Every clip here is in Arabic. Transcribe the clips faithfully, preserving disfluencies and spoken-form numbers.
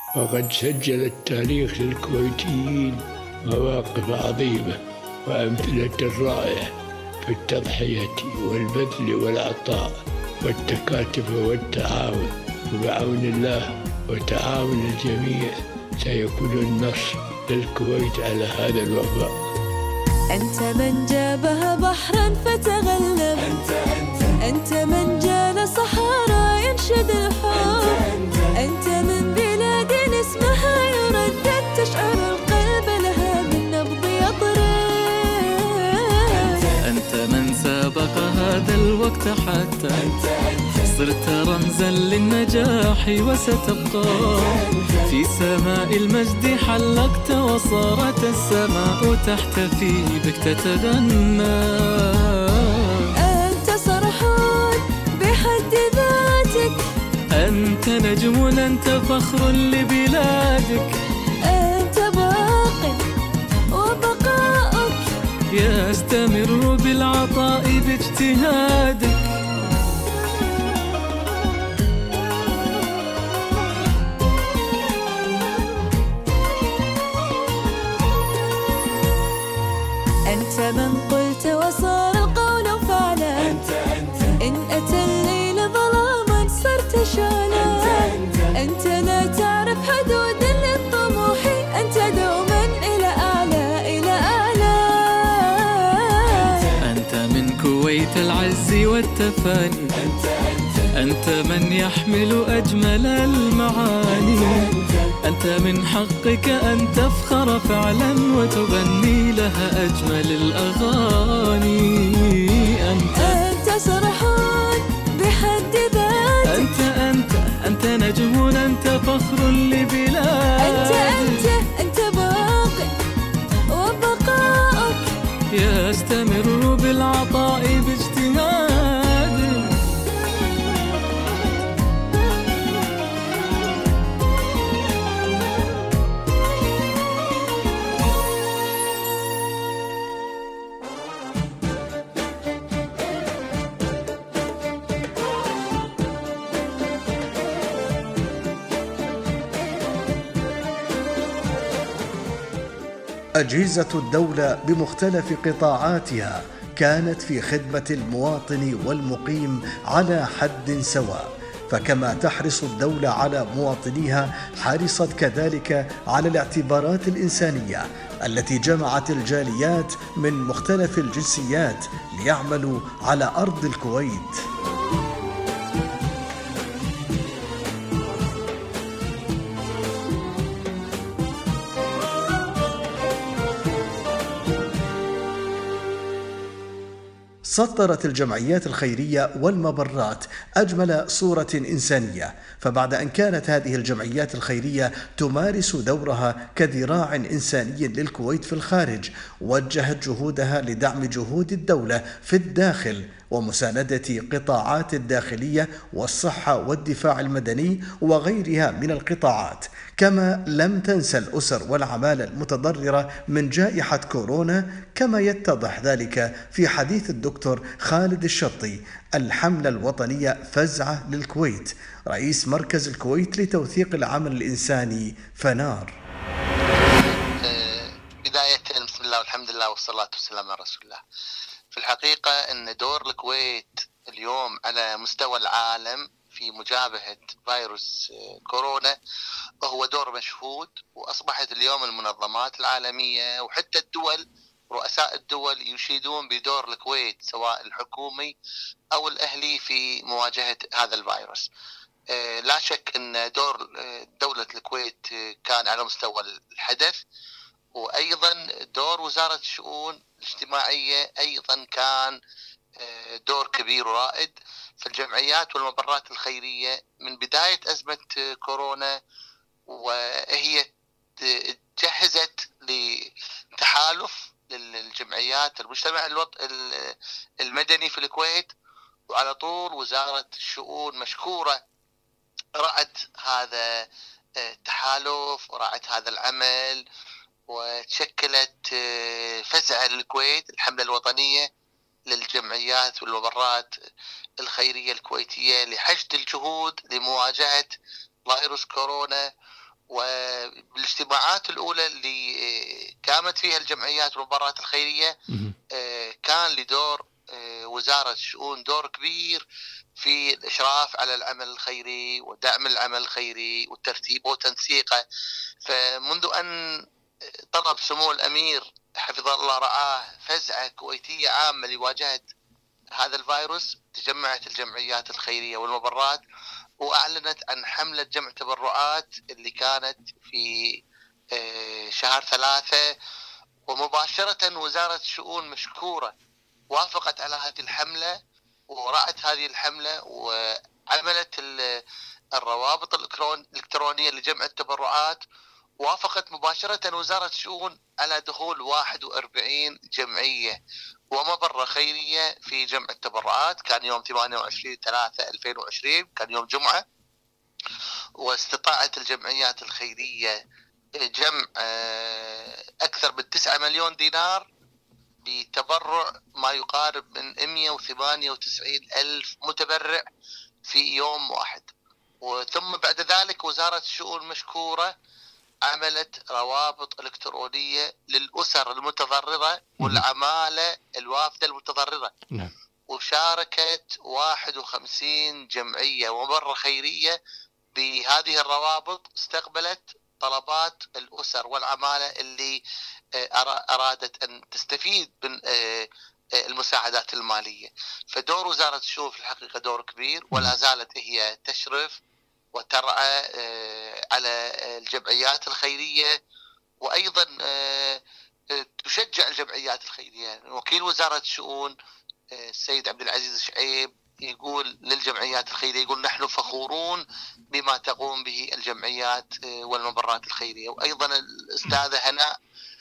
وقد سجل التاريخ للكويتيين مواقف عظيمة وأمثلة رائعة في التضحية والبذل والعطاء والتكاتف والتعاون، وبعون الله وتعاون الجميع سيكون النصر للكويت على هذا الوباء. أنت من جابها بحرا فتغلب، أنت, أنت, أنت من جال صحراء ينشد الحب، أنت, أنت, أنت من بلاد اسمها يردد تشعر القلب لها بالنبض يضرب، أنت, أنت من سابق هذا الوقت حتى أنت, أنت صرت رمزا للنجاح وستبقى في سماء المجد حلقت، وصارت السماء تحتفي بك تتغنى. أنت صرحان بحد ذاتك، أنت نجم أنت فخر لبلادك، أنت باق وبقاؤك يستمر بالعطاء باجتهادك. أنت من قلت وصار القول فعلا، أنت أنت إن أتى الليل ظلاما صرت شعلا، أنت, أنت, أنت لا تعرف حدود للطموح، أنت دوما إلى أعلى إلى أعلى. أنت, أنت من كويت العز والتفاني، أنت, أنت, أنت من يحمل أجمل المعاني، أنت من حقك أن تفخر فعلا وتغني لها أجمل الأغاني. أنت, أنت صرحان بحد ذاتك، أنت أنت أنت نجم أنت فخر لبلادك، أنت أنت أنت باق وبقاؤك يستمر بالعطاء باجتهاد. أجهزة الدولة بمختلف قطاعاتها كانت في خدمة المواطن والمقيم على حد سواء، فكما تحرص الدولة على مواطنيها حرصت كذلك على الاعتبارات الإنسانية التي جمعت الجاليات من مختلف الجنسيات ليعملوا على أرض الكويت. سطرت الجمعيات الخيرية والمبرات أجمل صورة إنسانية، فبعد أن كانت هذه الجمعيات الخيرية تمارس دورها كذراع إنساني للكويت في الخارج، وجهت جهودها لدعم جهود الدولة في الداخل ومساندة قطاعات الداخلية والصحة والدفاع المدني وغيرها من القطاعات، كما لم تنسى الأسر والعمالة المتضررة من جائحة كورونا، كما يتضح ذلك في حديث الدكتور خالد الشطي الحملة الوطنية فزعة للكويت، رئيس مركز الكويت لتوثيق العمل الإنساني فنار. بداية بسم الله والحمد لله والصلاة والسلام على رسول الله. في الحقيقة أن دور الكويت اليوم على مستوى العالم في مجابهة فيروس كورونا وهو دور مشهود، وأصبحت اليوم المنظمات العالمية وحتى الدول رؤساء الدول يشيدون بدور الكويت سواء الحكومي أو الأهلي في مواجهة هذا الفيروس. لا شك أن دور دولة الكويت كان على مستوى الحدث، وأيضا دور وزارة الشؤون الاجتماعية أيضا كان دور كبير ورائد في الجمعيات والمبرات الخيرية من بداية أزمة كورونا، وهي جهزت لتحالف للجمعيات المجتمع المدني في الكويت، وعلى طول وزارة الشؤون مشكورة رأت هذا التحالف ورأت هذا العمل، وتشكلت فزعة للكويت الحملة الوطنية للجمعيات والمبرات الخيرية الكويتية لحشد الجهود لمواجهة فيروس كورونا وبالاجتماعات الأولى اللي قامت فيها الجمعيات والمباريات الخيرية كان لدور وزارة الشؤون دور كبير في الإشراف على العمل الخيري ودعم العمل الخيري وترتيبه وتنسيقه. فمنذ أن طلب سمو الأمير حفظه الله رعاه فزعة كويتية عامة لمواجهة هذا الفيروس، تجمعت الجمعيات الخيرية والمبرات وأعلنت عن حملة جمع تبرعات اللي كانت في شهر ثلاثة، ومباشرة وزارة الشؤون مشكورة وافقت على هذه الحملة ورأت هذه الحملة وعملت الروابط الإلكترونية لجمع التبرعات. وافقت مباشرة وزارة الشؤون على دخول واحد وأربعين جمعية ومبرة خيرية في جمع التبرعات. كان يوم ثمانية وعشرين ثلاثة ألفين وعشرين، كان يوم جمعة، واستطاعت الجمعيات الخيرية جمع أكثر من تسعة مليون دينار بتبرع ما يقارب من مئة وثمانية وتسعين ألف متبرع في يوم واحد. وثم بعد ذلك وزارة الشؤون مشكورة عملت روابط إلكترونية للأسر المتضررة والعمالة الوافدة المتضررة، وشاركت واحد وخمسين جمعية ومبرة خيرية بهذه الروابط، استقبلت طلبات الأسر والعمالة اللي أرادت أن تستفيد من المساعدات المالية. فدور وزارة الشؤون في الحقيقة دور كبير، ولا زالت هي تشرف وترعى على الجمعيات الخيرية، وأيضا تشجع الجمعيات الخيرية. وكيل وزارة الشؤون السيد عبد العزيز شعيب يقول للجمعيات الخيرية، يقول نحن فخورون بما تقوم به الجمعيات والمبرات الخيرية. وأيضا الأستاذة هناء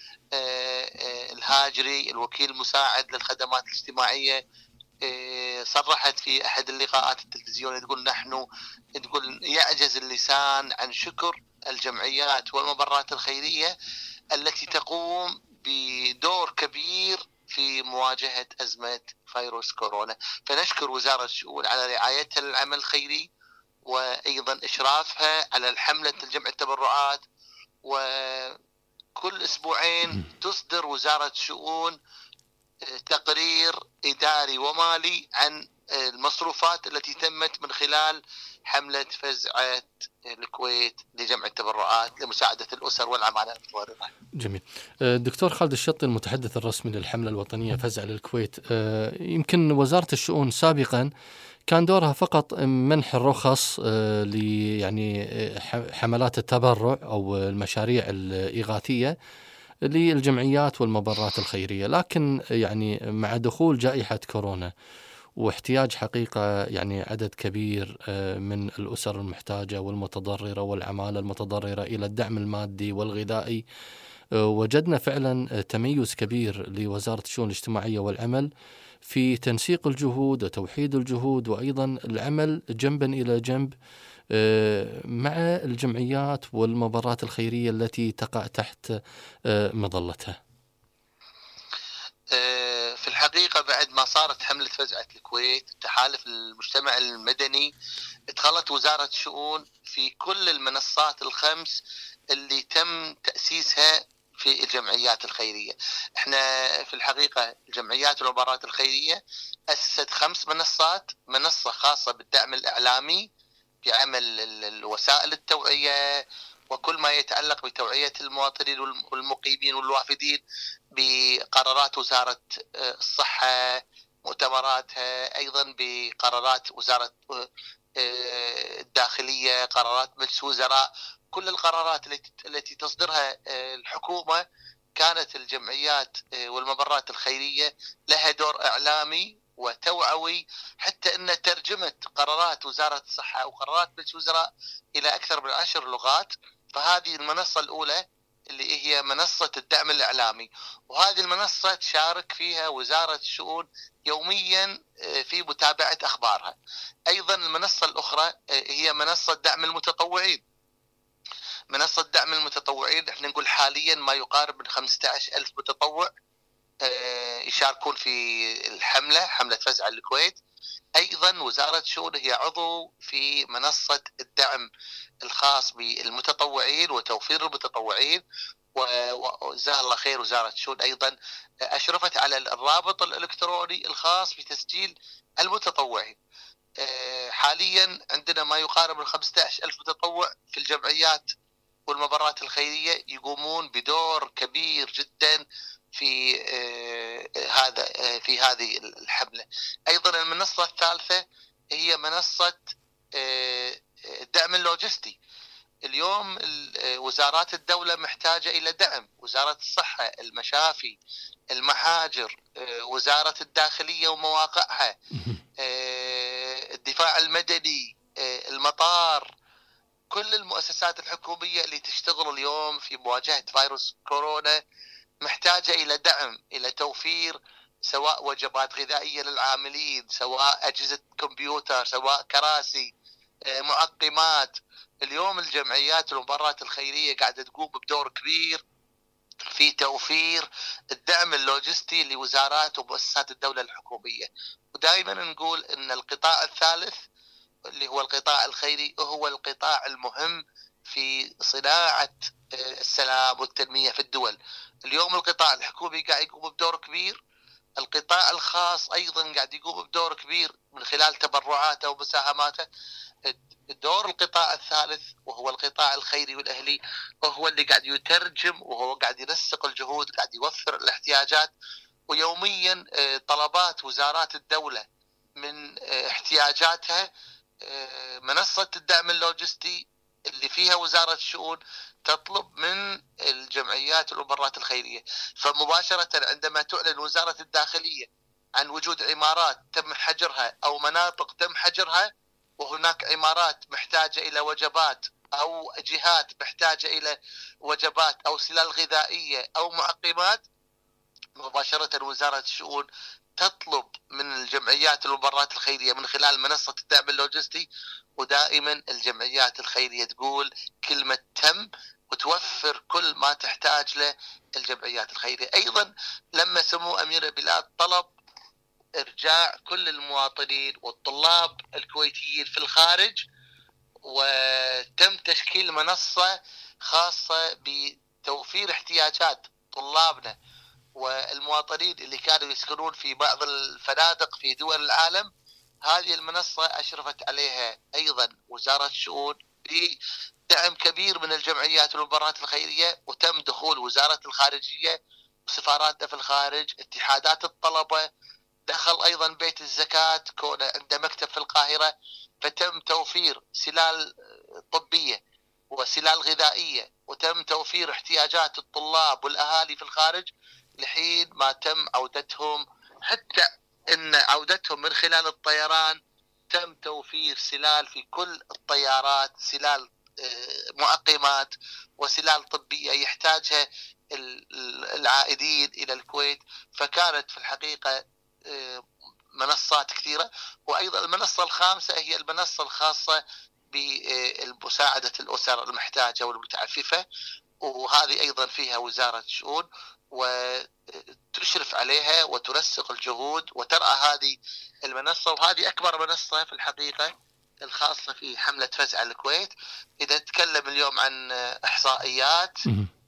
الهاجري الوكيل المساعد للخدمات الاجتماعية صرحت في أحد اللقاءات التلفزيونية تقول نحن تقول يعجز اللسان عن شكر الجمعيات والمبرات الخيرية التي تقوم بدور كبير في مواجهة أزمة فيروس كورونا. فنشكر وزارة الشؤون على رعايتها للعمل الخيري، وأيضا إشرافها على الحملة الجمع التبرعات. وكل أسبوعين تصدر وزارة الشؤون تقرير إداري ومالي عن المصروفات التي تمت من خلال حملة فزعة الكويت لجمع التبرعات لمساعدة الأسر والعمالة المتضررة. جميل. الدكتور خالد الشطي المتحدث الرسمي للحملة الوطنية فزعة للكويت، يمكن وزارة الشؤون سابقا كان دورها فقط منح الرخص ل يعني حملات التبرع أو المشاريع الإغاثية للجمعيات والمبرات الخيرية، لكن يعني مع دخول جائحة كورونا واحتياج حقيقة يعني عدد كبير من الأسر المحتاجة والمتضررة والعمالة المتضررة إلى الدعم المادي والغذائي، وجدنا فعلا تميز كبير لوزارة الشؤون الاجتماعية والعمل في تنسيق الجهود وتوحيد الجهود، وأيضا العمل جنبا إلى جنب مع الجمعيات والمبارات الخيرية التي تقع تحت مظلتها. في الحقيقة بعد ما صارت حملة فزعة الكويت تحالف المجتمع المدني، ادخلت وزارة الشؤون في كل المنصات الخمس اللي تم تأسيسها في الجمعيات الخيرية. احنا في الحقيقة الجمعيات والمبارات الخيرية أسست خمس منصات: منصة خاصة بالدعم الإعلامي في عمل الوسائل التوعية وكل ما يتعلق بتوعية المواطنين والمقيمين والوافدين بقرارات وزارة الصحة مؤتمراتها، أيضا بقرارات وزارة الداخلية، قرارات مجلس وزراء. كل القرارات التي تصدرها الحكومة كانت الجمعيات والمبرات الخيرية لها دور إعلامي وتوعوي، حتى أن ترجمت قرارات وزارة الصحة وقرارات مجلس وزراء إلى أكثر من عشر لغات. فهذه المنصة الأولى اللي هي منصة الدعم الإعلامي، وهذه المنصة تشارك فيها وزارة الشؤون يوميا في متابعة أخبارها. أيضا المنصة الأخرى هي منصة دعم المتطوعين. منصة دعم المتطوعين احنا نقول حاليا ما يقارب من خمسة عشر ألف متطوع يشاركون في الحملة، حملة فزعة الكويت. أيضا وزارة الشؤون هي عضو في منصة الدعم الخاص بالمتطوعين وتوفير المتطوعين، وجزاها الله خير وزارة الشؤون أيضا أشرفت على الرابط الإلكتروني الخاص بتسجيل المتطوعين. حاليا عندنا ما يقارب من خمسة عشر ألف متطوع في الجمعيات والمبرات الخيرية يقومون بدور كبير جدا في هذا في هذه الحملة. أيضا المنصة الثالثة هي منصة الدعم اللوجستي. اليوم وزارات الدولة محتاجة إلى دعم، وزارة الصحة، المشافي، المحاجر، وزارة الداخلية ومواقعها، الدفاع المدني، المطار، كل المؤسسات الحكومية اللي تشتغل اليوم في مواجهة فيروس كورونا محتاجة إلى دعم، إلى توفير سواء وجبات غذائية للعاملين، سواء أجهزة كمبيوتر، سواء كراسي، معقمات. اليوم الجمعيات والمبرات الخيرية قاعدة تقوم بدور كبير في توفير الدعم اللوجستي لوزارات ومؤسسات الدولة الحكومية. ودائما نقول أن القطاع الثالث اللي هو القطاع الخيري هو القطاع المهم في صناعة السلام والتنمية في الدول. اليوم القطاع الحكومي قاعد يقوم بدور كبير، القطاع الخاص أيضا قاعد يقوم بدور كبير من خلال تبرعاته ومساهماته. الدور القطاع الثالث وهو القطاع الخيري والأهلي وهو اللي قاعد يترجم وهو قاعد ينسق الجهود، قاعد يوفر الاحتياجات. ويوميا طلبات وزارات الدولة من احتياجاتها منصة الدعم اللوجستي اللي فيها وزارة الشؤون تطلب من الجمعيات والمبرات الخيرية. فمباشرة عندما تعلن وزارة الداخلية عن وجود عمارات تم حجرها أو مناطق تم حجرها، وهناك عمارات محتاجة إلى وجبات أو جهات محتاجة إلى وجبات أو سلال غذائية أو معقمات، مباشرة وزارة الشؤون تطلب من الجمعيات والمبرات الخيرية من خلال منصة الدعم اللوجستي. ودائما الجمعيات الخيرية تقول كلمة تم وتوفر كل ما تحتاج له الجمعيات الخيرية. أيضا لما سمو أمير البلاد طلب إرجاع كل المواطنين والطلاب الكويتيين في الخارج، وتم تشكيل منصة خاصة بتوفير احتياجات طلابنا والمواطنين اللي كانوا يسكنون في بعض الفنادق في دول العالم. هذه المنصة أشرفت عليها أيضا وزارة الشؤون بدعم كبير من الجمعيات والمبرات الخيرية، وتم دخول وزارة الخارجية وسفاراتنا في الخارج، اتحادات الطلبة، دخل أيضا بيت الزكاة كون عنده مكتب في القاهرة، فتم توفير سلال طبية وسلال غذائية، وتم توفير احتياجات الطلاب والأهالي في الخارج لحين ما تم عودتهم. حتى إن عودتهم من خلال الطيران تم توفير سلال في كل الطيارات، سلال معقمات وسلال طبية يحتاجها العائدين إلى الكويت. فكانت في الحقيقة منصات كثيرة. وأيضا المنصة الخامسة هي المنصة الخاصة بمساعدة الأسر المحتاجة والمتعففة، وهذه أيضا فيها وزارة الشؤون وتشرف عليها وتنسق الجهود وترأى هذه المنصة. وهذه أكبر منصة في الحقيقة الخاصة في حملة فزع الكويت. إذا نتكلم اليوم عن إحصائيات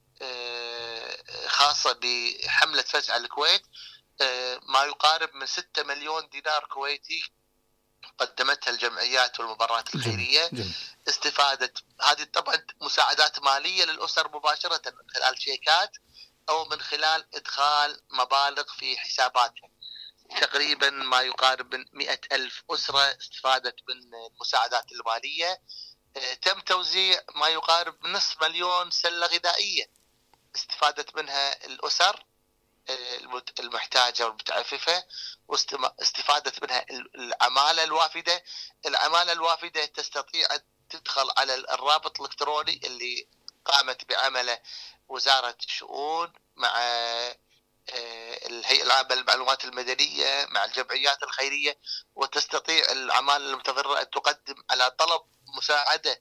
خاصة بحملة فزع الكويت، ما يقارب من ستة مليون دينار كويتي قدمتها الجمعيات والمبرات الخيرية. جميل. جميل. استفادت هذه طبعا مساعدات مالية للأسر مباشرة من خلال شيكات أو من خلال إدخال مبالغ في حساباتها. تقريبا ما يقارب من مئة ألف أسرة استفادت من المساعدات المالية. تم توزيع ما يقارب من نصف مليون سلة غذائية استفادت منها الأسر المحتاجة والمتعففة، واستفادت منها العمالة الوافدة. العمالة الوافدة تستطيع أن تدخل على الرابط الإلكتروني اللي قامت بعمله وزارة الشؤون مع الهيئة العامة للمعلومات المدنية مع الجمعيات الخيرية، وتستطيع العمالة المتضررة أن تقدم على طلب مساعدة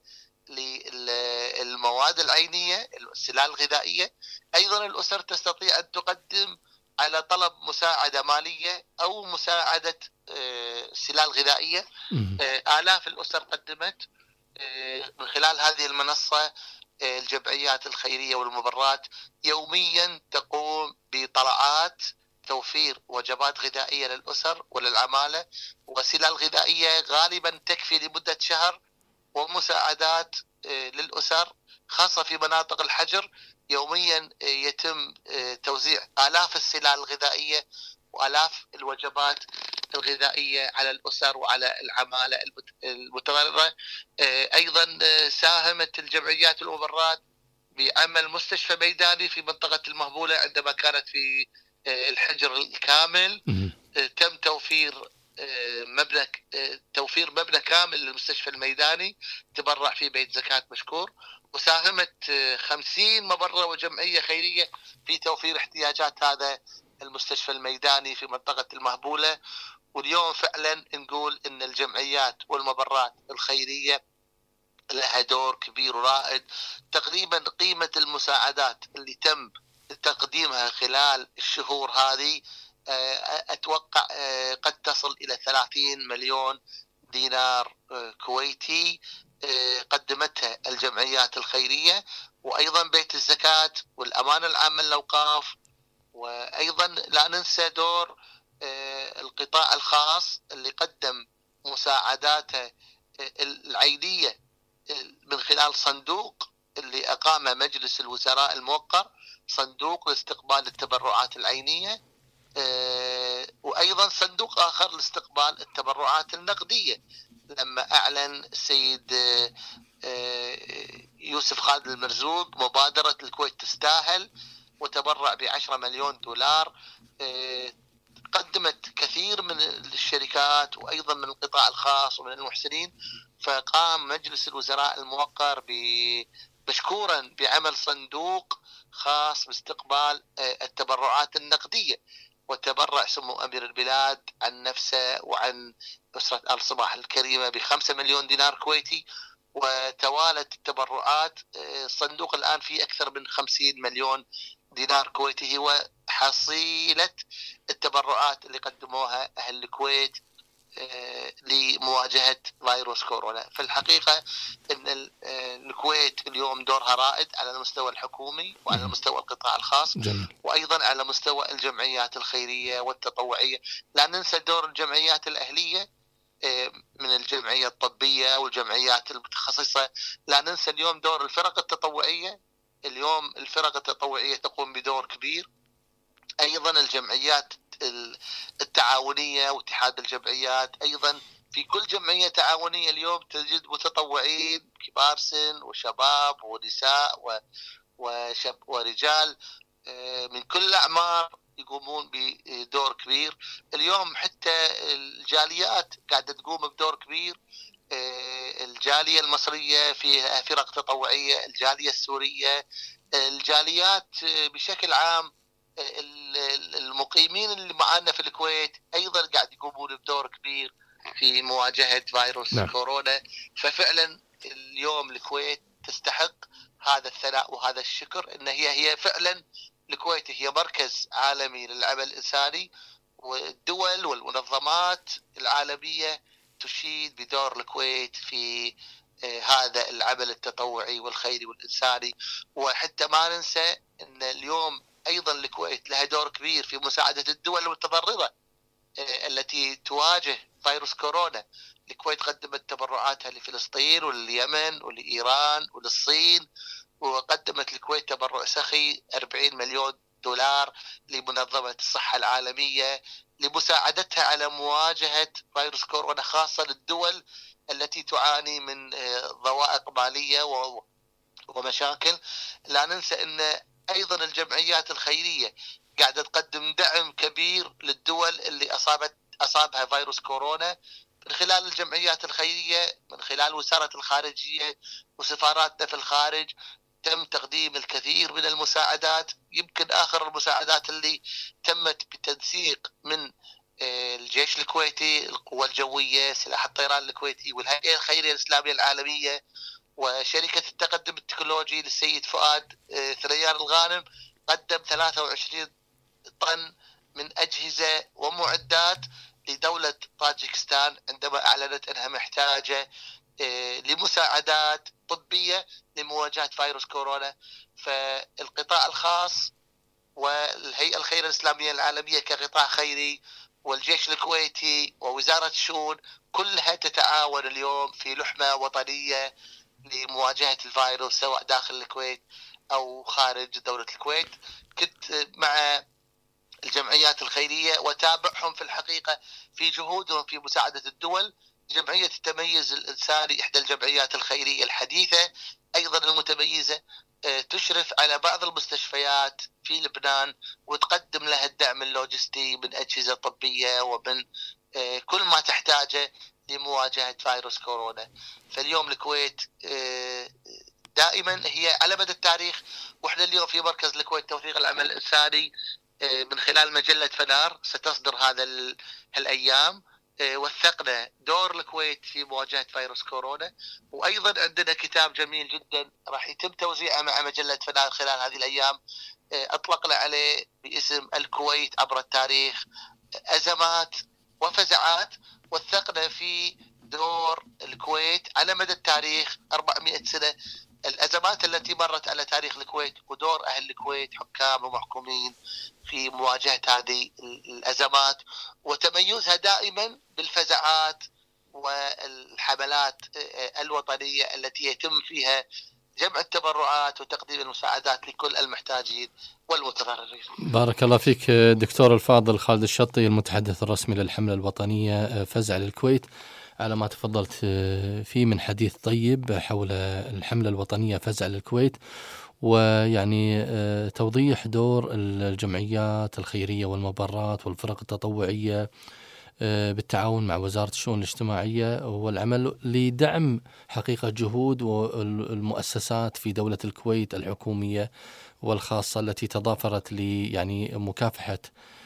للمواد العينية، السلال الغذائية. أيضا الأسر تستطيع أن تقدم على طلب مساعدة مالية أو مساعدة سلال غذائية. آلاف الأسر قدمت من خلال هذه المنصة. الجمعيات الخيرية والمبرات يوميا تقوم بطلعات توفير وجبات غذائية للأسر وللعمالة، وسلال غذائية غالبا تكفي لمدة شهر، ومساعدات للأسر خاصة في مناطق الحجر. يوميا يتم توزيع آلاف السلال الغذائية وآلاف الوجبات الغذائية على الأسر وعلى العمالة المتضررة. أيضا ساهمت الجمعيات والمبرات بعمل مستشفى ميداني في منطقة المهبولة عندما كانت في الحجر الكامل. تم توفير مبنى توفير مبنى كامل للمستشفى الميداني تبرع فيه بيت زكاة مشكور. وساهمت خمسين مبرة وجمعية خيرية في توفير احتياجات هذا المستشفى الميداني في منطقة المهبولة. واليوم فعلا نقول إن الجمعيات والمبرات الخيرية لها دور كبير ورائد. تقريبا قيمة المساعدات اللي تم تقديمها خلال الشهور هذه أتوقع قد تصل إلى ثلاثين مليون دينار كويتي قدمتها الجمعيات الخيرية، وأيضا بيت الزكاة والأمانة العامة للأوقاف. وأيضا لا ننسى دور القطاع الخاص اللي قدم مساعداته العينية من خلال صندوق اللي أقامه مجلس الوزراء الموقر، صندوق لاستقبال التبرعات العينية، وأيضا صندوق آخر لاستقبال التبرعات النقدية. لما أعلن السيد يوسف خالد المرزوق مبادرة الكويت تستاهل وتبرع بعشرة مليون دولار، قدمت كثير من الشركات وأيضا من القطاع الخاص ومن المحسنين. فقام مجلس الوزراء الموقر مشكورا بعمل صندوق خاص باستقبال التبرعات النقدية، وتبرع سمو أمير البلاد عن نفسه وعن أسرة آل صباح الكريمة بخمسة مليون دينار كويتي. وتوالت التبرعات، الصندوق الآن فيه أكثر من خمسين مليون دينار كويتي، هو حصيلة التبرعات اللي قدموها أهل الكويت لمواجهة فيروس كورونا. في الحقيقة أن الكويت اليوم دورها رائد على المستوى الحكومي وعلى مستوى القطاع الخاص. جميل. وأيضا على مستوى الجمعيات الخيرية والتطوعية. لا ننسى دور الجمعيات الأهلية من الجمعية الطبية والجمعيات المتخصصة. لا ننسى اليوم دور الفرق التطوعية. اليوم الفرق التطوعية تقوم بدور كبير. أيضا الجمعيات التعاونية واتحاد الجمعيات، أيضا في كل جمعية تعاونية اليوم تجد متطوعين كبار سن وشباب ونساء وشب ورجال من كل الأعمار يقومون بدور كبير. اليوم حتى الجاليات قاعدة تقوم بدور كبير. الجالية المصرية فيها فرق تطوعية، الجالية السورية، الجاليات بشكل عام، المقيمين اللي معنا في الكويت أيضا قاعد يقومون بدور كبير في مواجهة فيروس نعم. كورونا. ففعلا اليوم الكويت تستحق هذا الثناء وهذا الشكر، إن هي هي فعلا الكويت هي مركز عالمي للعمل الإنساني، والدول والمنظمات العالمية تشيد بدور الكويت في هذا العمل التطوعي والخيري والإنساني. وحتى ما ننسى أن اليوم أيضا الكويت لها دور كبير في مساعدة الدول المتضررة التي تواجه فيروس كورونا. الكويت قدمت تبرعاتها لفلسطين ولليمن ولإيران وللصين، وقدمت الكويت تبرع سخي أربعين مليون دولار لمنظمة الصحة العالمية لمساعدتها على مواجهة فيروس كورونا، خاصة للدول التي تعاني من ضوائق مالية ومشاكل. لا ننسى أن أيضا الجمعيات الخيرية قاعدة تقدم دعم كبير للدول اللي أصابت أصابها فيروس كورونا من خلال الجمعيات الخيرية، من خلال وزارة الخارجية وسفاراتنا في الخارج. تم تقديم الكثير من المساعدات. يمكن آخر المساعدات اللي تمت بتنسيق من الجيش الكويتي، القوى الجوية، سلاح الطيران الكويتي، والهيئة الخيرية الإسلامية العالمية، وشركة التقدم التكنولوجي للسيد فؤاد ثريان الغانم، قدم ثلاثة وعشرين طن من أجهزة ومعدات لدولة طاجكستان عندما أعلنت أنها محتاجة لمساعدات طبية لمواجهة فيروس كورونا. فالقطاع الخاص والهيئة الخيرية الإسلامية العالمية كقطاع خيري والجيش الكويتي ووزارة الشؤون كلها تتعاون اليوم في لحمة وطنية لمواجهة الفيروس سواء داخل الكويت أو خارج دولة الكويت. كنت مع الجمعيات الخيرية وتابعهم في الحقيقة في جهودهم في مساعدة الدول. جمعية التميز الإنساني إحدى الجمعيات الخيرية الحديثة أيضا المتميزة، تشرف على بعض المستشفيات في لبنان وتقدم لها الدعم اللوجستي من أجهزة طبية ومن كل ما تحتاجه لمواجهة فيروس كورونا. فاليوم الكويت دائما هي على مدى التاريخ، وإحنا اليوم في مركز الكويت توثيق العمل الإنساني من خلال مجلة فنار ستصدر هذا الأيام وثقنا دور الكويت في مواجهة فيروس كورونا. وأيضا عندنا كتاب جميل جدا راح يتم توزيعه مع مجلة فنار خلال هذه الأيام، أطلقنا عليه باسم الكويت عبر التاريخ، أزمات وفزعات. وثقنا في دور الكويت على مدى التاريخ أربعمائة سنة، الأزمات التي مرت على تاريخ الكويت ودور أهل الكويت حكام ومحكومين في مواجهة هذه الأزمات وتميزها دائما بالفزعات والحملات الوطنية التي يتم فيها جمع التبرعات وتقديم المساعدات لكل المحتاجين والمتضررين. بارك الله فيك دكتور الفاضل خالد الشطي، المتحدث الرسمي للحملة الوطنية فزع للكويت، على ما تفضلت فيه من حديث طيب حول الحملة الوطنية فزع للكويت، ويعني توضيح دور الجمعيات الخيرية والمبارات والفرق التطوعية بالتعاون مع وزارة الشؤون الاجتماعية والعمل لدعم حقيقة جهود المؤسسات في دولة الكويت الحكومية والخاصة التي تضافرت لي يعني مكافحة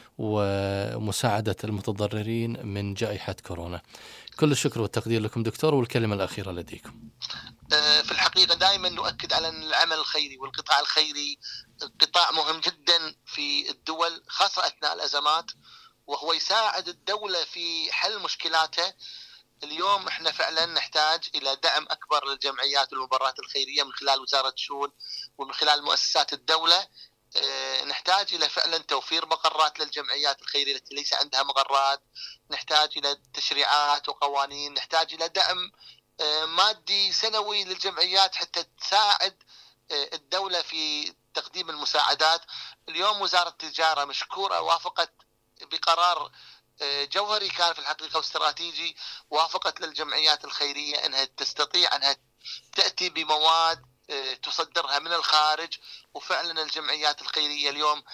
ومساعدة المتضررين من جائحة كورونا. كل الشكر والتقدير لكم دكتور، والكلمة الأخيرة لديكم. في الحقيقة دائما نؤكد على أن العمل الخيري والقطاع الخيري قطاع مهم جدا في الدول خاصة أثناء الأزمات، وهو يساعد الدولة في حل مشكلاتها. اليوم احنا فعلا نحتاج إلى دعم أكبر للجمعيات والمبارات الخيرية من خلال وزارة الشؤون ومن خلال مؤسسات الدولة. اه نحتاج إلى فعلا توفير مقرات للجمعيات الخيرية التي ليس عندها مقرات، نحتاج إلى تشريعات وقوانين، نحتاج إلى دعم اه مادي سنوي للجمعيات حتى تساعد اه الدولة في تقديم المساعدات. اليوم وزارة التجارة مشكورة وافقت بقرار جوهري كان في الحقيقة واستراتيجي، وافقت للجمعيات الخيرية أنها تستطيع أنها تأتي بمواد تصدرها من الخارج. وفعلا الجمعيات الخيرية اليوم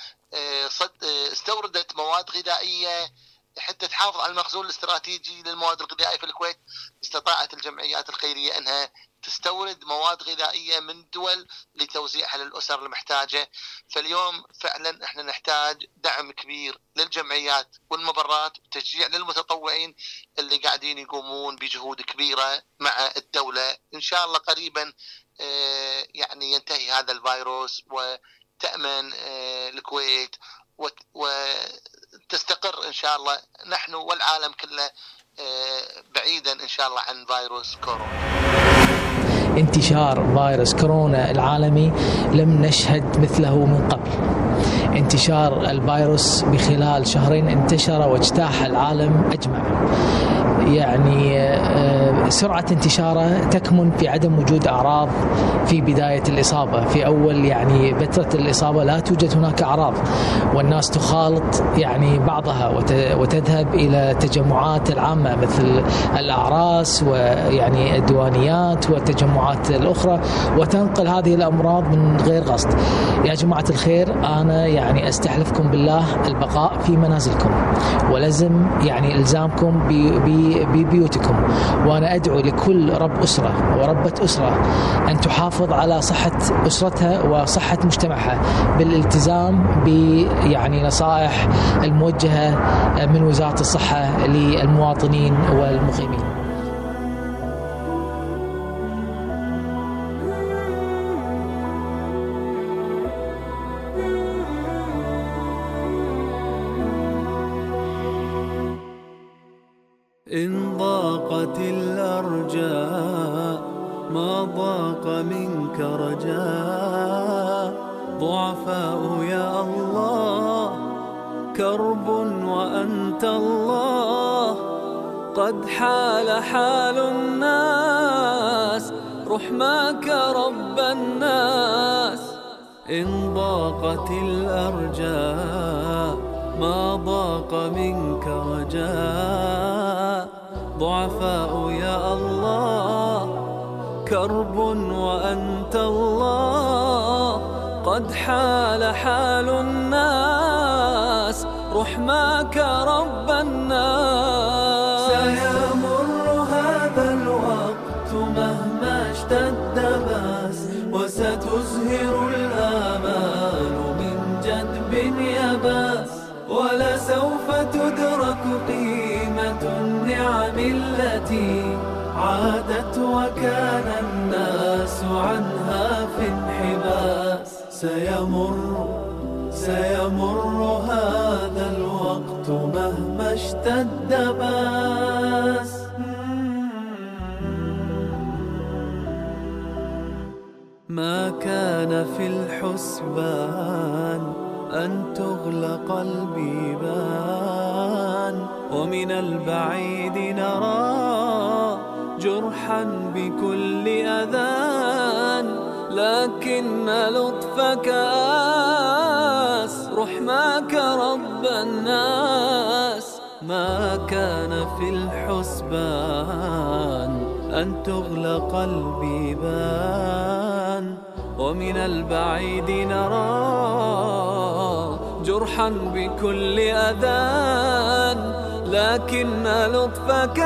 استوردت مواد غذائية حتى تحافظ على المخزون الاستراتيجي للمواد الغذائية في الكويت. استطاعت الجمعيات الخيرية أنها تستورد مواد غذائية من دول لتوزيعها للأسر المحتاجة. فاليوم فعلا احنا نحتاج دعم كبير للجمعيات والمبارات وتشجيع للمتطوعين اللي قاعدين يقومون بجهود كبيرة مع الدولة. إن شاء الله قريبا اه يعني ينتهي هذا الفيروس وتأمن اه الكويت وتستقر إن شاء الله نحن والعالم كله اه بعيدا إن شاء الله عن فيروس كورونا. انتشار فيروس كورونا العالمي لم نشهد مثله من قبل. انتشار الفيروس بخلال شهرين انتشر واجتاح العالم أجمع. يعني سرعة انتشاره تكمن في عدم وجود أعراض في بداية الإصابة. في أول يعني فترة الإصابة لا توجد هناك أعراض، والناس تخالط يعني بعضها وتذهب إلى تجمعات العامة مثل الأعراس ويعني الديوانيات والتجمعات الأخرى، وتنقل هذه الأمراض من غير قصد. يا جماعة الخير، أنا يعني أستحلفكم بالله البقاء في منازلكم، ولازم يعني إلزامكم ببيوتكم. وأنا أدعو لكل رب أسرة وربة أسرة أن تحافظ على صحة أسرتها وصحة مجتمعها بالالتزام بيعني نصائح الموجهة من وزارة الصحة للمواطنين والمقيمين. إن ضاقت الأرجاء ما ضاق منك رجاء. ضعفاء يا الله كرب وأنت الله. قد حال حال الناس رحماك رب الناس. إن ضاقت الأرجاء ما ضاق منك رجاء. ضعفاء يا الله كرب وأنت الله. قد حال حال الناس رحماك رب الناس. سيمر هذا الوقت مهما اشتد بأس وستزهر الآمال من جدب يباس. ولسوف تدرك قيمة النعم التي عادت وكان الناس عنها في انحباس. سيمر سيمر هذا الوقت مهما اشتد بأس. ما كان في الحسبان أن تغلق البيبان. ومن البعيد نرى جرحا بكل أذان. لكن لطفك آس رحماك رب الناس. ما كان في الحسبان أن تغلق البيبان. ومن البعيد نرى جرحا بكل أذان. لكن لطفك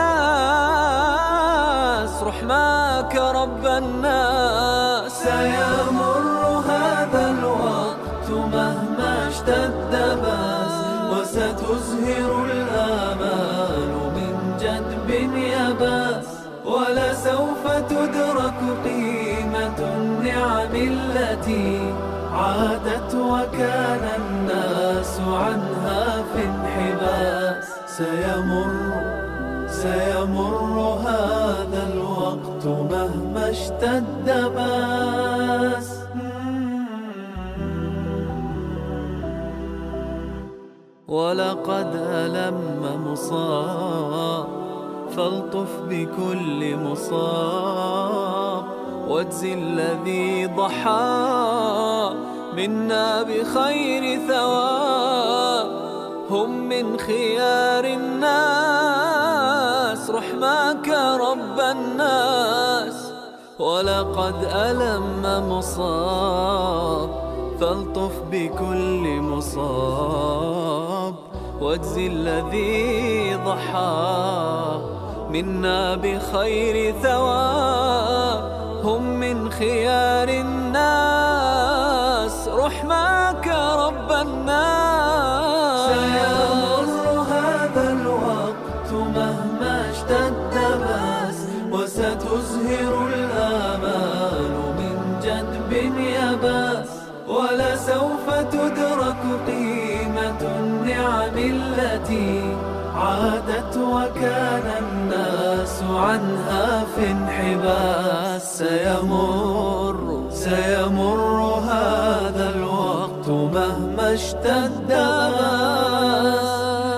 آس رحماك رب الناس. سيمر هذا الوقت مهما اشتد بأس وستزهر الآمال من جدب يباس. ولسوف تدرك قيمة النعم التي عادت وكان الناس عنها في انحباس. سيمر سيمر هذا الوقت مهما اشتد بأس. ولقد ألم مصاب فالطف بكل مصاب. واجزي الذي ضحى منا بخير ثواب. هم من خيار الناس رحماك رب الناس. ولقد ألم مصاب فالطف بكل مصاب. واجزي الذي ضحى منا بخير ثواب. هم من خيار الناس رحماك رب الناس. سيمر هذا الوقت مهما اشتد بأس وستزهر الآمال من جدب يباس. ولسوف تدرك قيمة النعم التي عادت وكان الناس عنها في انحباس. سيمر سيمر هذا الوقت مهما اشتد بأس.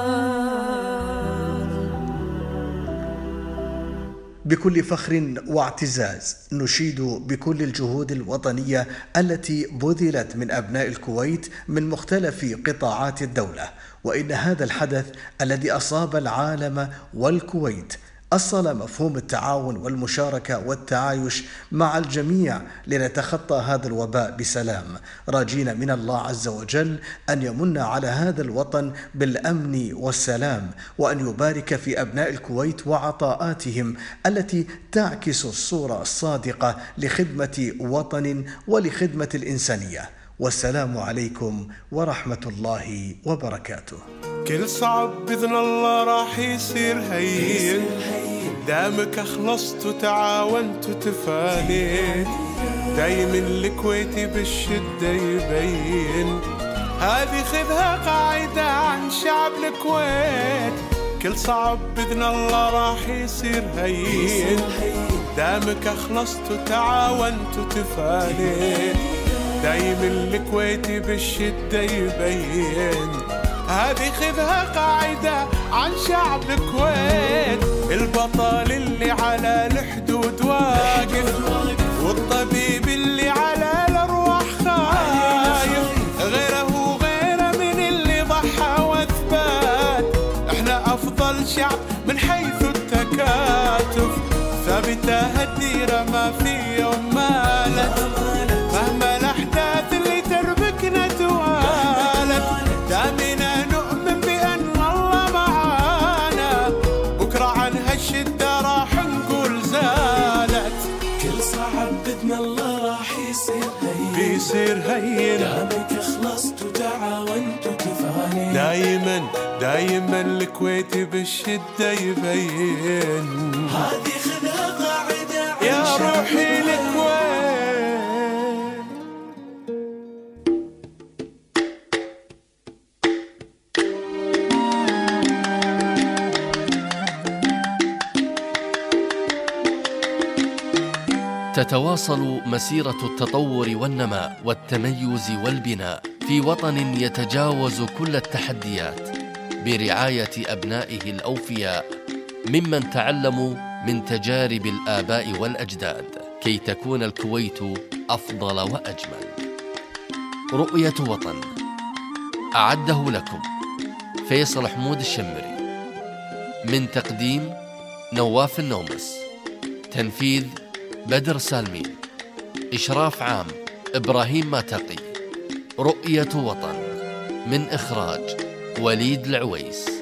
بكل فخر واعتزاز نشيد بكل الجهود الوطنية التي بذلت من أبناء الكويت من مختلف قطاعات الدولة. وإن هذا الحدث الذي أصاب العالم والكويت أصل مفهوم التعاون والمشاركة والتعايش مع الجميع لنتخطى هذا الوباء بسلام، راجين من الله عز وجل أن يمن على هذا الوطن بالأمن والسلام، وأن يبارك في أبناء الكويت وعطاءاتهم التي تعكس الصورة الصادقة لخدمة وطن ولخدمة الإنسانية. والسلام عليكم ورحمة الله وبركاته. كل صعب بإذن الله راح يصير هين، دامك أخلصت وتعاونت وتفانيت، دايم الكويتي بالشدة يبين، هذه خذها قاعدة عن شعب الكويت. كل صعب بإذن الله راح يصير هين، دامك أخلصت وتعاونت وتفانيت، دايم الكويتي بالشدة يبين، هذه خذها قاعدة عن شعب الكويت، البطل اللي على الحدود واقف، والطبيب اللي على الأرواح خايف، غيره وغيره من اللي ضحى واثبات، احنا أفضل شعب من حيث التكاتف، ثابتة هالديرة ما في يوم مالت، مهما الأحداث اللي تربكنا توالت، دامنا نؤمن بأن الله معانا، بكرة عن هالشدة راح نقول زالت، كل صعب بإذن الله راح يصير هين، بيصير هين، دامك أخلصت وتعاونت وتفانيت، دايما دايما الكويتي بالشدة يبين، هذه خذها قاعدة يا روحي الكويت. تتواصل مسيرة التطور والنماء والتميز والبناء في وطن يتجاوز كل التحديات برعاية أبنائه الأوفياء ممن تعلموا من تجارب الآباء والأجداد كي تكون الكويت أفضل وأجمل. رؤية وطن أعده لكم فيصل حمود الشمري، من تقديم نواف النومس، تنفيذ بدر سالمين، إشراف عام إبراهيم ماتقي. رؤية وطن من إخراج وليد العويس.